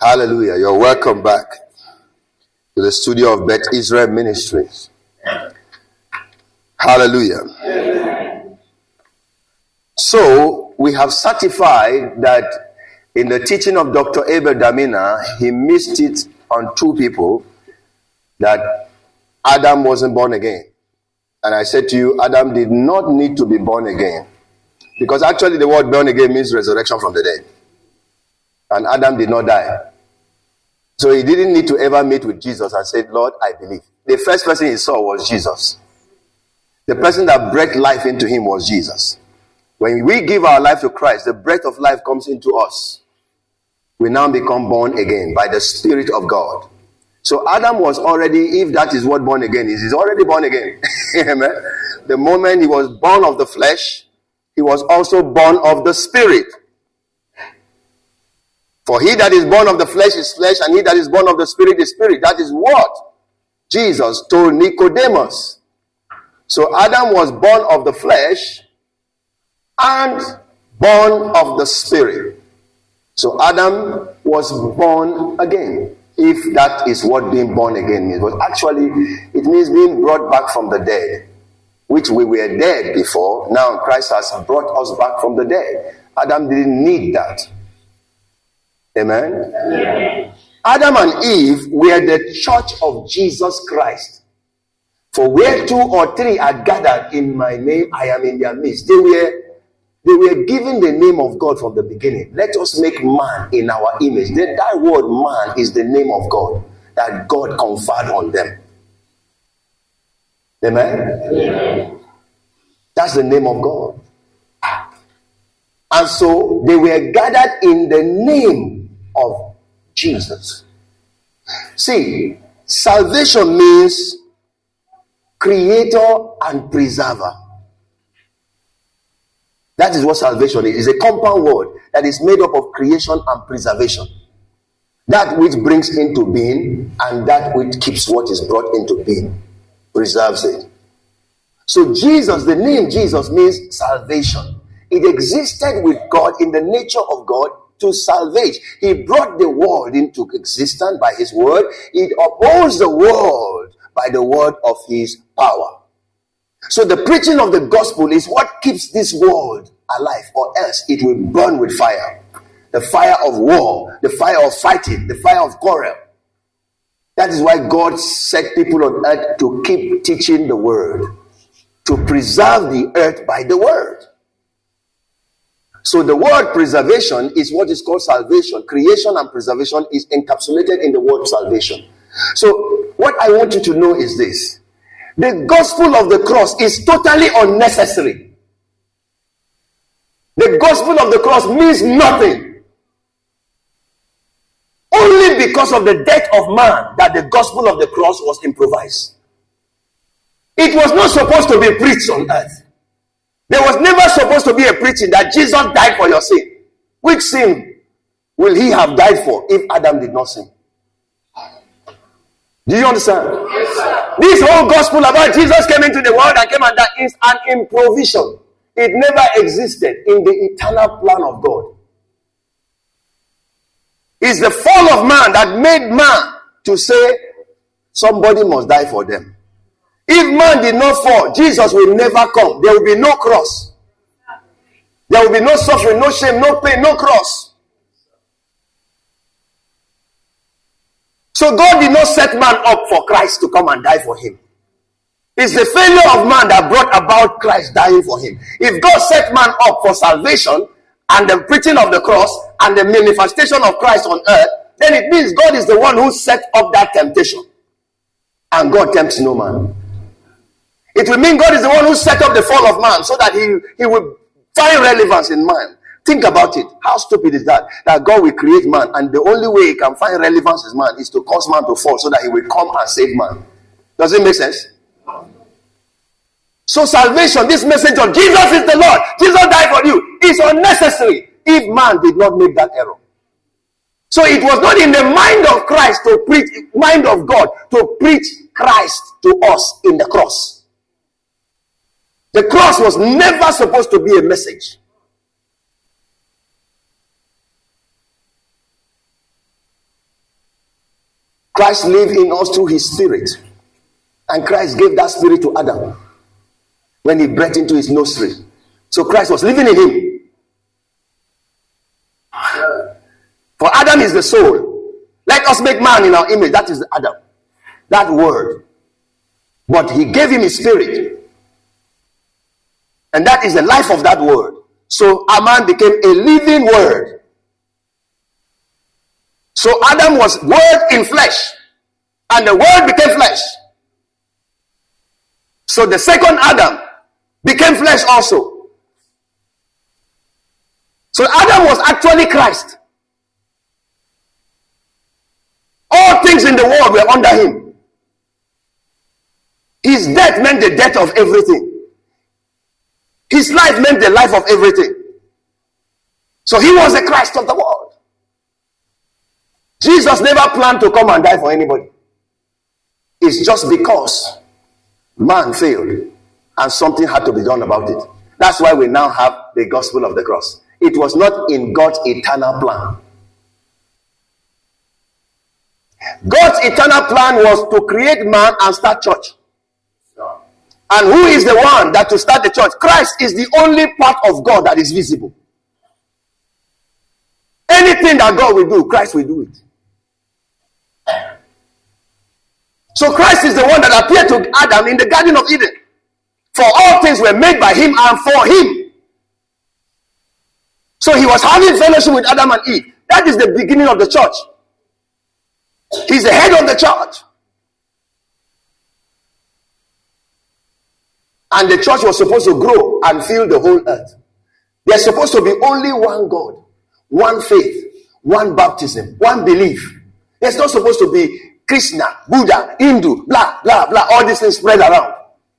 Hallelujah. You're welcome back to the studio of Beth Israel Ministries. Hallelujah. Amen. So, we have certified that in the teaching of Dr. Abel Damina, he missed it on two people, that Adam wasn't born again. And I said to you, Adam did not need to be born again. Because actually the word born again means resurrection from the dead. And Adam did not die. So he didn't need to ever meet with Jesus and say, Lord, I believe. The first person he saw was Jesus. The person that breathed life into him was Jesus. When we give our life to Christ, the breath of life comes into us. We now become born again by the Spirit of God. So Adam was already, if that is what born again is, he's already born again. Amen. The moment he was born of the flesh, he was also born of the Spirit. For he that is born of the flesh is flesh, and he that is born of the Spirit is spirit. That is what Jesus told Nicodemus. So Adam was born of the flesh and born of the Spirit. So Adam was born again, if that is what being born again means. But actually, it means being brought back from the dead, which we were dead before. Now Christ has brought us back from the dead. Adam didn't need that. Amen? Amen. Adam and Eve were the church of Jesus Christ. For where two or three are gathered in my name, I am in their midst. They were given the name of God from the beginning. Let us make man in our image. That word man is the name of God that God conferred on them. Amen? Amen. That's the name of God. And so they were gathered in the name of Jesus. See, salvation means creator and preserver. That is what salvation is. It's a compound word that is made up of creation and preservation. That which brings into being and that which keeps what is brought into being, preserves it. So Jesus, the name Jesus means salvation. It existed with God in the nature of God to salvage. He brought the world into existence by his word. It upholds the world by the word of his power. So the preaching of the gospel is what keeps this world alive, or else it will burn with fire. The fire of war, the fire of fighting, the fire of quarrel. That is why God set people on earth to keep teaching the word, to preserve the earth by the word. So the word preservation is what is called salvation. Creation and preservation is encapsulated in the word salvation. So what I want you to know is this. The gospel of the cross is totally unnecessary. The gospel of the cross means nothing. Only because of the death of man that the gospel of the cross was improvised. It was not supposed to be preached on earth. There was never supposed to be a preaching that Jesus died for your sin. Which sin will he have died for if Adam did not sin? Do you understand? Yes, this whole gospel about Jesus came into the world and came and died is an improvisation. It never existed in the eternal plan of God. It's the fall of man that made man to say somebody must die for them. If man did not fall, Jesus will never come. There will be no cross. There will be no suffering, no shame, no pain, no cross. So God did not set man up for Christ to come and die for him. It's the failure of man that brought about Christ dying for him. If God set man up for salvation and the preaching of the cross and the manifestation of Christ on earth, then it means God is the one who set up that temptation. And God tempts no man. It will mean God is the one who set up the fall of man so that he will find relevance in man. Think about it. How stupid is that? That God will create man and the only way he can find relevance in man is to cause man to fall so that he will come and save man. Does it make sense? So salvation, this message of Jesus is the Lord, Jesus died for you, is unnecessary if man did not make that error. So it was not in the mind of Christ to preach, mind of God to preach Christ to us in the cross. The cross was never supposed to be a message. Christ lived in us through his spirit. And Christ gave that spirit to Adam when he breathed into his nostril. So Christ was living in him. For Adam is the soul. Let us make man in our image. That is Adam. That word. But he gave him his spirit. And that is the life of that word. So a man became a living word. So Adam was word in flesh. And the word became flesh. So the second Adam became flesh also. So Adam was actually Christ. All things in the world were under him. His death meant the death of everything. His life meant the life of everything. So he was the Christ of the world. Jesus never planned to come and die for anybody. It's just because man failed and something had to be done about it. That's why we now have the gospel of the cross. It was not in God's eternal plan. God's eternal plan was to create man and start church. And who is the one that to start the church? Christ is the only part of God that is visible. Anything that God will do, Christ will do it. So Christ is the one that appeared to Adam in the Garden of Eden. For all things were made by him and for him. So he was having fellowship with Adam and Eve. That is the beginning of the church. He's the head of the church. And the church was supposed to grow and fill the whole earth. There's supposed to be only one God, one faith, one baptism, one belief. There's not supposed to be Krishna, Buddha, Hindu, blah, blah, blah, all these things spread around.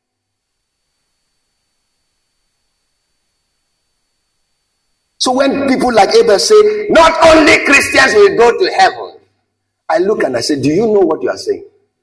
So when people like Abel say, not only Christians will go to heaven, I look and I say, do you know what you are saying?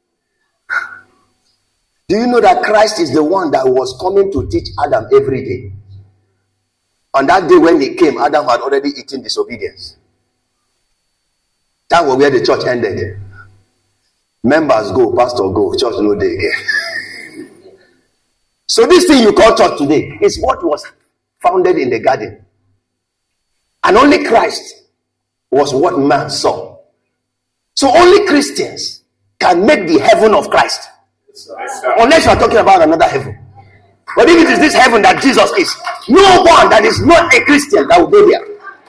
Do you know that Christ is the one that was coming to teach Adam every day? On that day when he came, Adam had already eaten disobedience. That was where the church ended. Members go, pastor go, church no day again. So this thing you call church today is what was founded in the garden. And only Christ was what man saw. So only Christians can make the heaven of Christ. Unless you are talking about another heaven. But if it is this heaven that Jesus is, no one that is not a Christian that will go there.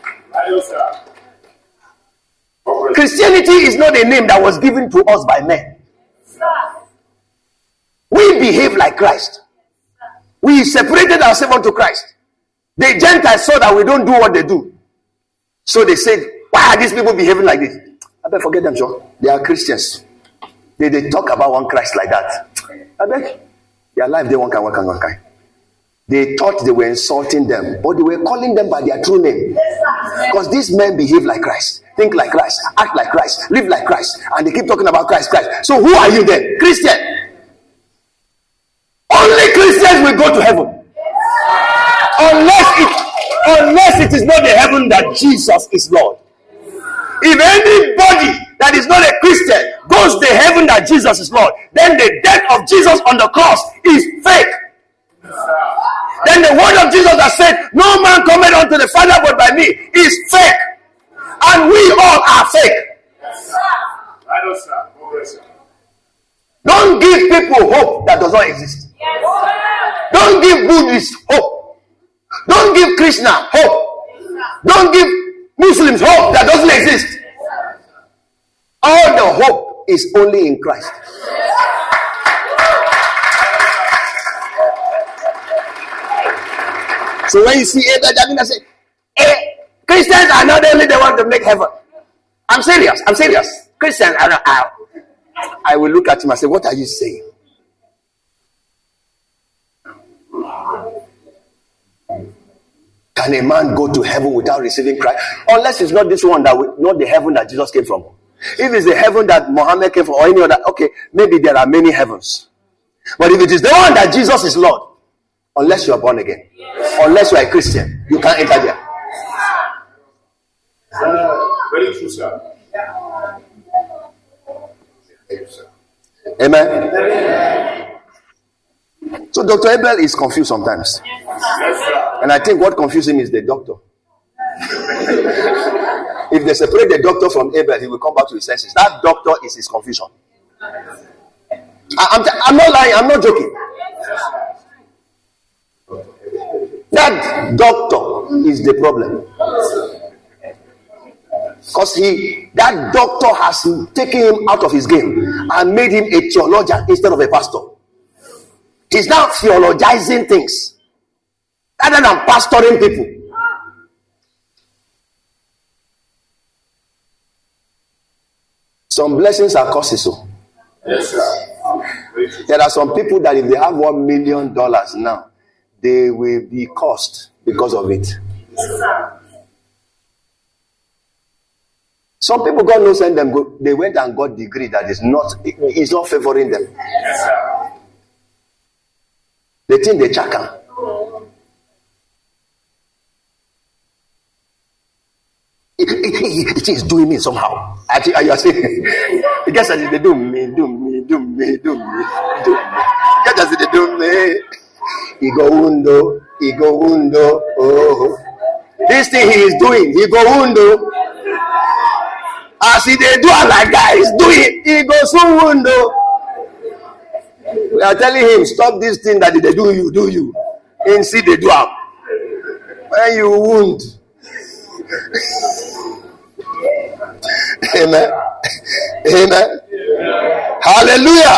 Christianity is not a name that was given to us by men. We behave like Christ. We separated ourselves unto Christ. The Gentiles saw that we don't do what they do. So they said, why are these people behaving like this? I beg, forget them, sure. They are Christians. They talk about one Christ like that. I beg. Their life, they one kind. They thought they were insulting them, but they were calling them by their true name. Because these men behave like Christ, think like Christ, act like Christ, live like Christ, and they keep talking about Christ. So who are you then? Christian. Only Christians will go to heaven. Unless it is not the heaven that Jesus is Lord. If anybody that is not a Christian goes to heaven that Jesus is Lord, then the death of Jesus on the cross is fake. Then the word of Jesus that said, no man cometh unto the Father but by me, is fake. And we all are fake. Don't give people hope that does not exist. Don't give Buddhists hope. Don't give Krishna hope. Don't give Muslims hope that doesn't exist. All the hope is only in Christ. So when you see Abel, Jamina say, Christians are not only the ones to make heaven. I'm serious. Christians are not. I will look at him and say, what are you saying? Can a man go to heaven without receiving Christ? Unless it's not this one not the heaven that Jesus came from. If it's the heaven that Muhammad came from or any other, okay, maybe there are many heavens. But if it is the one that Jesus is Lord, unless you are born again, unless you are a Christian, you can't enter there. Very true, sir. Amen. So Dr. Abel is confused sometimes. And I think what confused him is the doctor. If they separate the doctor from Abel, he will come back to his senses. That doctor is his confusion. I'm not lying. I'm not joking. That doctor is the problem. Because that doctor has taken him out of his game and made him a theologian instead of a pastor. He's now theologizing things rather than pastoring people. Some blessings are curses. So. Yes, sir. There are some people that if they have $1 million now, they will be cursed because of it. Yes, sir. Some people, God knows, send them. They went and got degree that is not favoring them. Yes, sir. They think they chaka. It is doing me somehow. Actually, you are saying, because they do me. Just they do me. He go undo. Oh, this thing he is doing, he go undo. As he they do it like that, he's doing, he goes so undo. We are telling him, stop this thing that they do you. And see they do up. When you wound. Amen. Amen. Hallelujah.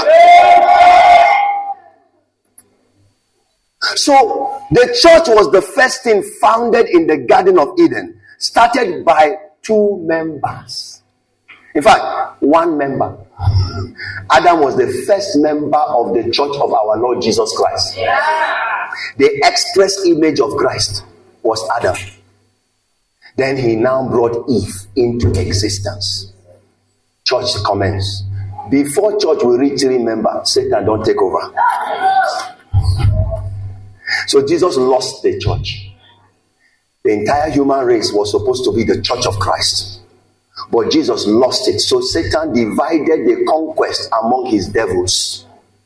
So the church was the first thing founded in the Garden of Eden, started by 2 members. In fact, 1 member. Adam was the first member of the church of our Lord Jesus Christ. The express image of Christ was Adam. Then he now brought Eve into existence. Church commenced. Before church will reach 3 members, Satan don't take over. So Jesus lost the church. The entire human race was supposed to be the church of Christ. But Jesus lost it. So Satan divided the conquest among his devils.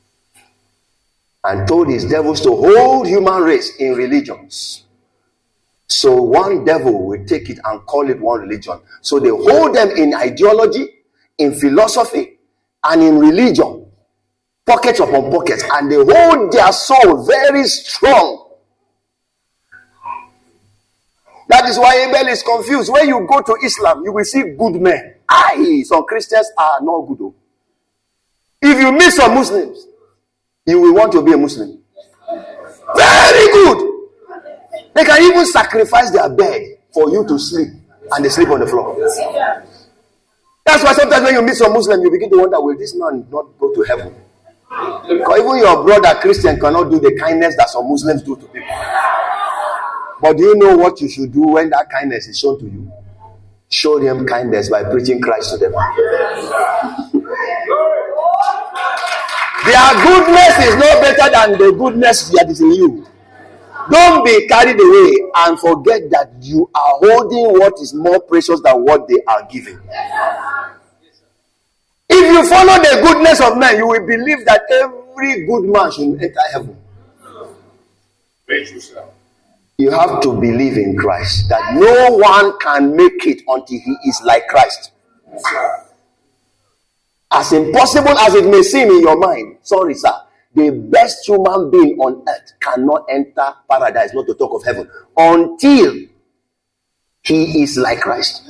And told his devils to hold human race in religions. So one devil will take it and call it one religion. So they hold them in ideology, in philosophy, and in religion. Pockets upon pockets. And they hold their soul very strong. That is why Abel is confused. When you go to Islam, you will see good men. Some Christians are not good. If you meet some Muslims, you will want to be a Muslim. Very good. They can even sacrifice their bed for you to sleep, and they sleep on the floor. That's why sometimes when you meet some Muslim, you begin to wonder, will this man not go to heaven? Because even your brother Christian cannot do the kindness that some Muslims do to people. But do you know what you should do when that kindness is shown to you? Show them kindness by preaching Christ to them. Their goodness is no better than the goodness that is in you. Don't be carried away and forget that you are holding what is more precious than what they are giving. If you follow the goodness of men, you will believe that every good man should enter heaven. You have to believe in Christ, that no one can make it until he is like Christ. As impossible as it may seem in your mind, sorry sir, the best human being on earth cannot enter paradise, not to talk of heaven, until he is like Christ.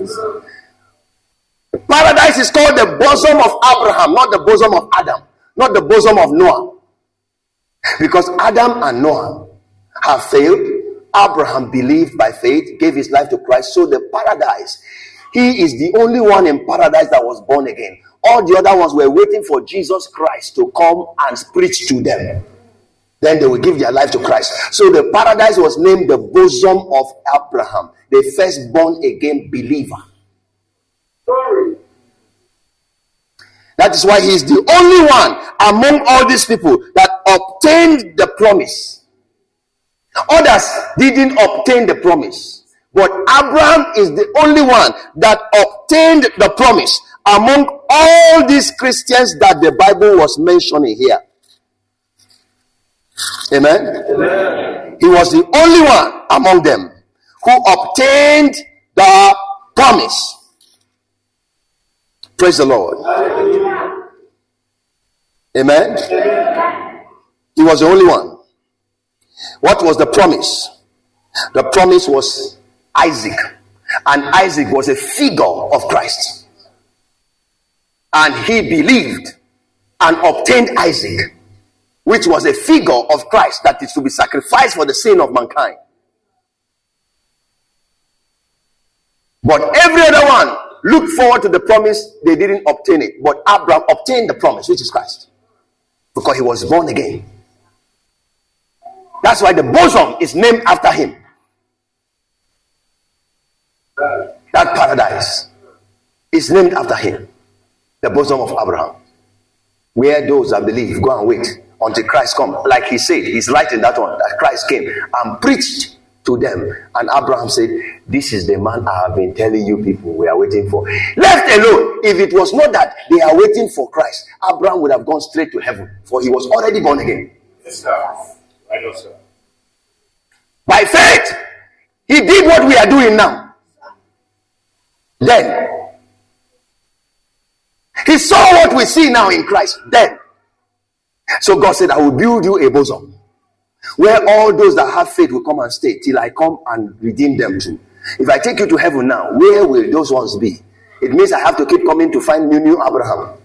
Paradise is called the bosom of Abraham, not the bosom of Adam, not the bosom of Noah. Because Adam and Noah have failed. Abraham believed by faith, gave his life to Christ. So the paradise, he is the only one in paradise that was born again. All the other ones were waiting for Jesus Christ to come and preach to them. Then they will give their life to Christ. So the paradise was named the bosom of Abraham, the first born again believer. That is why he is the only one among all these people that obtained the promise. Others didn't obtain the promise, But Abraham is the only one that obtained the promise among all these Christians that the Bible was mentioning here. Amen? Amen. He was the only one among them who obtained the promise. Praise the Lord. Amen? Amen. He was the only one. What was the promise? The promise was Isaac. And Isaac was a figure of Christ. And he believed and obtained Isaac, which was a figure of Christ that is to be sacrificed for the sin of mankind. But every other one looked forward to the promise. They didn't obtain it. But Abraham obtained the promise, which is Christ, because he was born again. That's why the bosom is named after him. That paradise is named after him. The bosom of Abraham. Where those that believe go and wait until Christ comes. Like he said, he's writing that one, that Christ came and preached to them. And Abraham said, this is the man I have been telling you people we are waiting for. Left alone, if it was not that they are waiting for Christ, Abraham would have gone straight to heaven, for he was already born again. Yes, sir. I know, sir. By faith, he did what we are doing now. Then he saw what we see now in Christ. Then, so God said, I will build you a bosom where all those that have faith will come and stay till I come and redeem them too. If I take you to heaven now, where will those ones be? It means I have to keep coming to find new Abraham.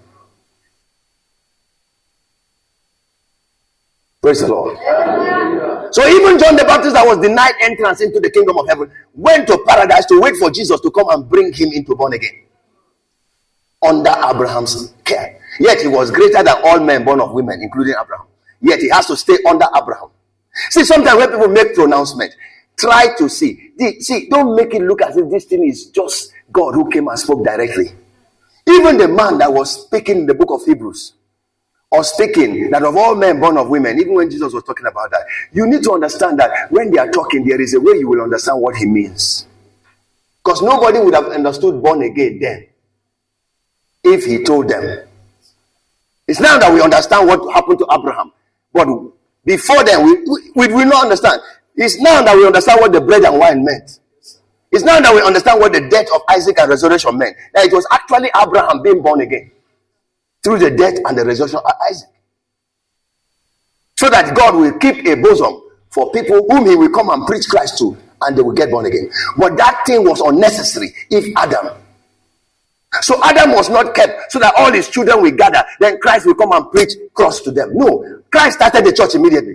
Praise the Lord. So even John the Baptist, that was denied entrance into the kingdom of heaven, went to paradise to wait for Jesus to come and bring him into born again, under Abraham's care. Yet he was greater than all men born of women, including Abraham. Yet he has to stay under Abraham. See, sometimes when people make pronouncement, try to see. Don't make it look as if this thing is just God who came and spoke directly. Even the man that was speaking in the book of Hebrews, or speaking that of all men born of women, even when Jesus was talking about that, you need to understand that when they are talking, there is a way you will understand what he means. Because nobody would have understood born again then if he told them. It's now that we understand what happened to Abraham. But before then, we will not understand. It's now that we understand what the bread and wine meant. It's now that we understand what the death of Isaac and resurrection meant. That it was actually Abraham being born again through the death and the resurrection of Isaac. So that God will keep a bosom for people whom he will come and preach Christ to, and they will get born again. But that thing was unnecessary if Adam. So Adam was not kept so that all his children will gather. Then Christ will come and preach cross to them. No, Christ started the church immediately.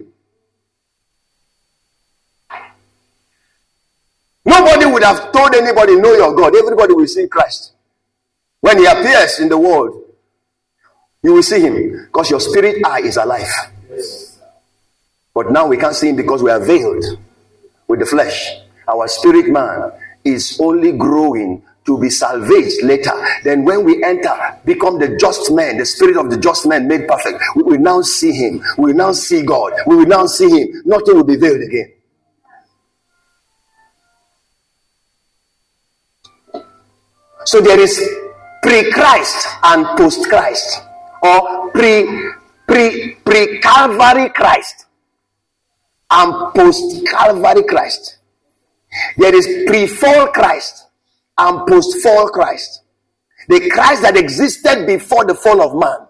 Nobody would have told anybody, know your God. Everybody will see Christ. When he appears in the world, you will see him because your spirit eye is alive. Yes. But now we can't see him because we are veiled with the flesh. Our spirit man is only growing to be salvaged later. Then when we enter, become the just man, the spirit of the just man made perfect, we will now see him. We will now see God. We will now see him. Nothing will be veiled again. So there is pre-Christ and post-Christ, or pre-Calvary Christ and post-Calvary Christ. There is pre-fall Christ and post-fall Christ. The Christ that existed before the fall of man.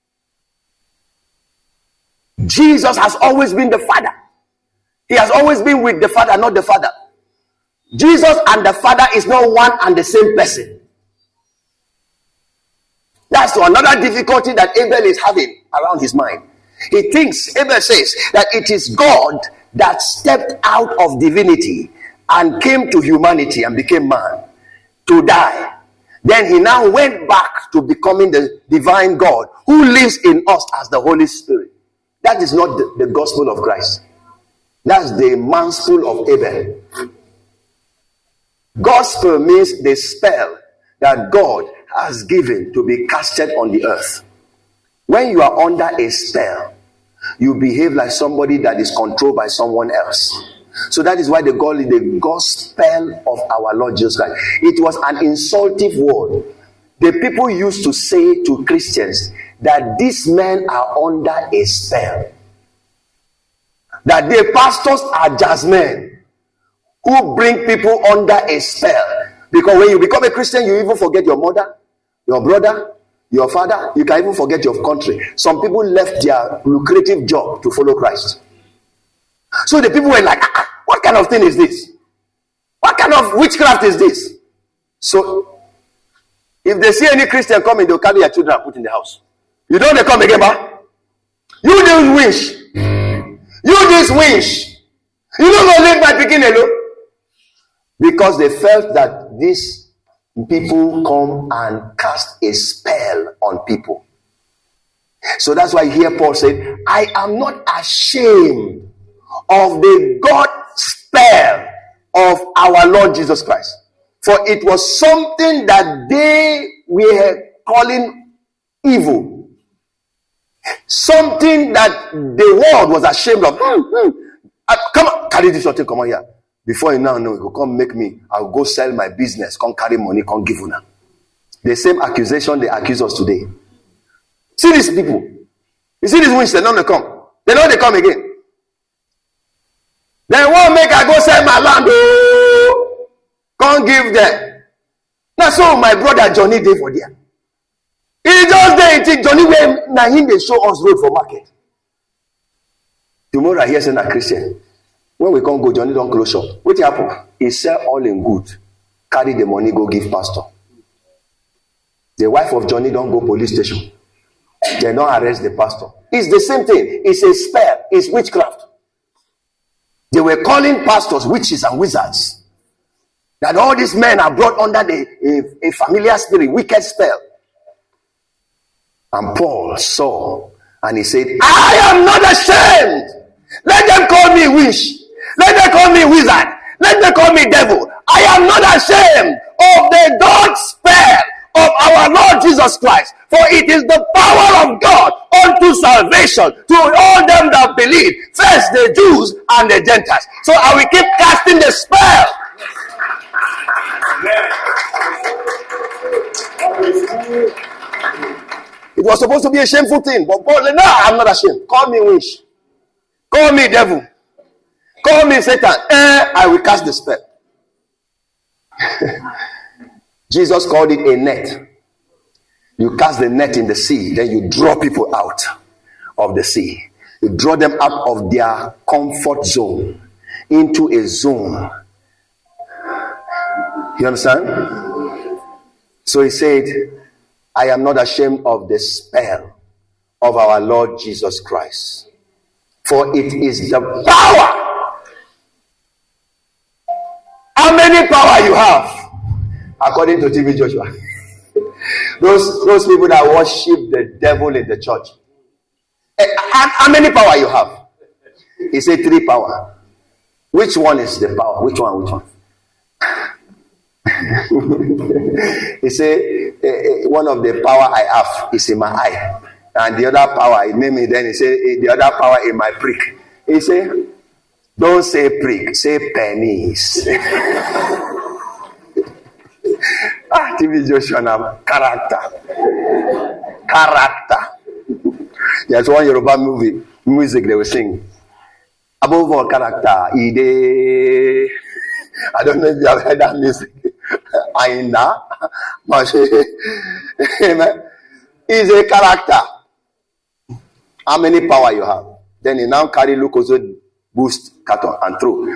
Jesus has always been the Father. He has always been with the Father, not the Father. Jesus and the Father is not one and the same person. That's another difficulty that Abel is having around his mind. He thinks, Abel says, that it is God that stepped out of divinity and came to humanity and became man to die. Then he now went back to becoming the divine God who lives in us as the Holy Spirit. That is not the gospel of Christ. That's the manspool of Abel. Gospel means the spell that God has given to be casted on the earth. When you are under a spell, you behave like somebody that is controlled by someone else. So that is why they call it the gospel of our Lord Jesus Christ. It was an insultive word. The people used to say to Christians that these men are under a spell. That the pastors are just men who bring people under a spell. Because when you become a Christian, you even forget your mother, your brother, your father. You can even forget your country. Some people left their lucrative job to follow Christ. So the people were like, what kind of thing is this? What kind of witchcraft is this? So if they see any Christian coming, they'll carry their children and put in the house. You don't they come again, ba? You this wish. You this wish. You don't go live by picking alone. Because they felt that these people come and cast a spell on people. So that's why here Paul said, I am not ashamed of the God spell of our Lord Jesus Christ. For it was something that they were calling evil. Something that the world was ashamed of. Come on, carry this thing, come on here. Before you now know, you go come make me, I'll go sell my business, come carry money, come give you now. The same accusation they accuse us today. See these people. You see these witches, they don't come. They know they come again. They won't make I go sell my land. Oh, can't give them. Now so my brother Johnny did for there. He just there, think Johnny where now him they show us road for market. Tomorrow I hear saying a Christian. When we can't go, Johnny don't close shop. What happen? He sell all in good. Carry the money, go give pastor. The wife of Johnny don't go police station. They don't arrest the pastor. It's the same thing. It's a spell. It's witchcraft. They were calling pastors witches and wizards. That all these men are brought under a familiar spirit, wicked spell. And Paul saw and he said, I am not ashamed. Let them call me witch. Let them call me wizard. Let them call me devil. I am not ashamed of the God spell of our Lord Jesus Christ. For it is the power of God unto salvation to all them that believe. First the Jews and the Gentiles. So I will keep casting the spell. It was supposed to be a shameful thing. But Paul said, no, I'm not ashamed. Call me witch. Call me devil. Call me Satan. I will cast the spell. Jesus called it a net. You cast the net in the sea, then you draw people out of the sea. You draw them out of their comfort zone into a zone. You understand? So he said, I am not ashamed of the spell of our Lord Jesus Christ. For it is the power. How many power you have? According to TV Joshua. Those people that worship the devil in the church. How many power you have? He said 3 power. Which one is the power? Which one? He said one of the power I have is in my eye. And the other power, he named it then, he said the other power in my prick. He said, don't say prick, say pennies. TV Joshua now, character. There's one Yoruba music they were singing. Above all character, Ide. I don't know if you have heard that music. Aina. Is a character. How many power you have? Then you now carry Lukozo boost carton and throw.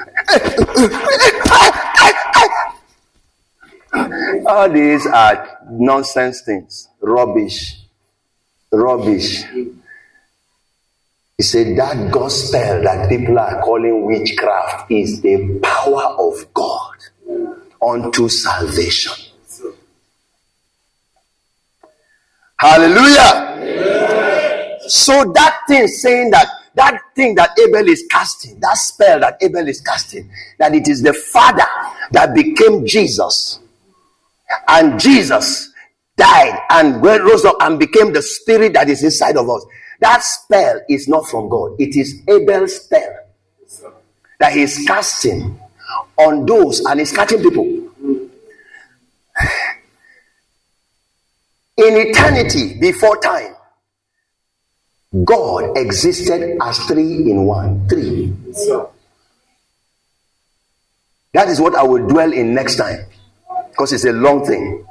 All these are nonsense things. Rubbish. He said that gospel that people are calling witchcraft is the power of God unto salvation. Hallelujah. Yeah. So that thing saying that thing that Abel is casting, that spell that Abel is casting, that it is the Father that became Jesus. And Jesus died and rose up and became the spirit that is inside of us. That spell is not from God. It is Abel's spell. that he is casting on those, and he's catching people. In eternity, before time, God existed as 3 in 1. 3. That is what I will dwell in next time, because it's a long thing.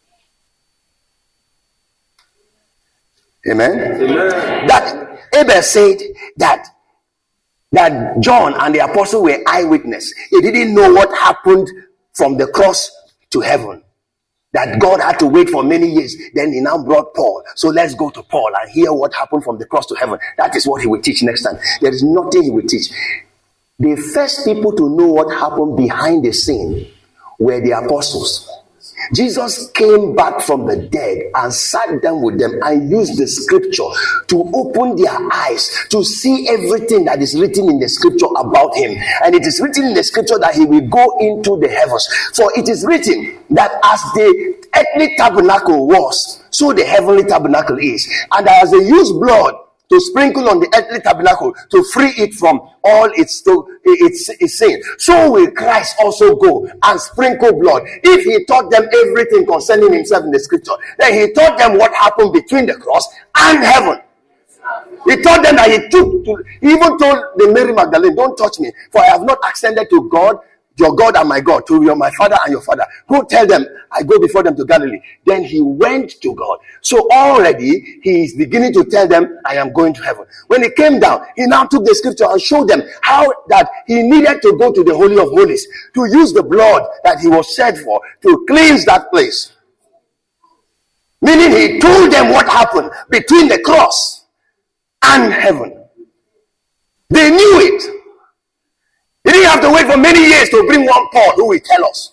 Amen? Amen. That Abel said that John and the apostle were eyewitness. He didn't know what happened from the cross to heaven. That God had to wait for many years. Then he now brought Paul. So let's go to Paul and hear what happened from the cross to heaven. That is what he will teach next time. There is nothing he will teach. The first people to know what happened behind the scene were the apostles. Jesus came back from the dead and sat down with them and used the scripture to open their eyes to see everything that is written in the scripture about him. And it is written in the scripture that he will go into the heavens. For it is written that as the earthly tabernacle was, so the heavenly tabernacle is. And as they use blood to sprinkle on the earthly tabernacle to free it from all its sin, so will Christ also go and sprinkle blood. If he taught them everything concerning himself in the scripture, then he taught them what happened between the cross and heaven. He taught them that he even told the Mary Magdalene, don't touch me, for I have not ascended to God, your God and my God, to your my father and your father. Go tell them I go before them to Galilee. Then he went to God. So already he is beginning to tell them, I am going to heaven. When he came down, he now took the scripture and showed them how that he needed to go to the Holy of Holies to use the blood that he was shed for to cleanse that place. Meaning he told them what happened between the cross and heaven. They knew it. He didn't have to wait for many years to bring one Paul who will tell us.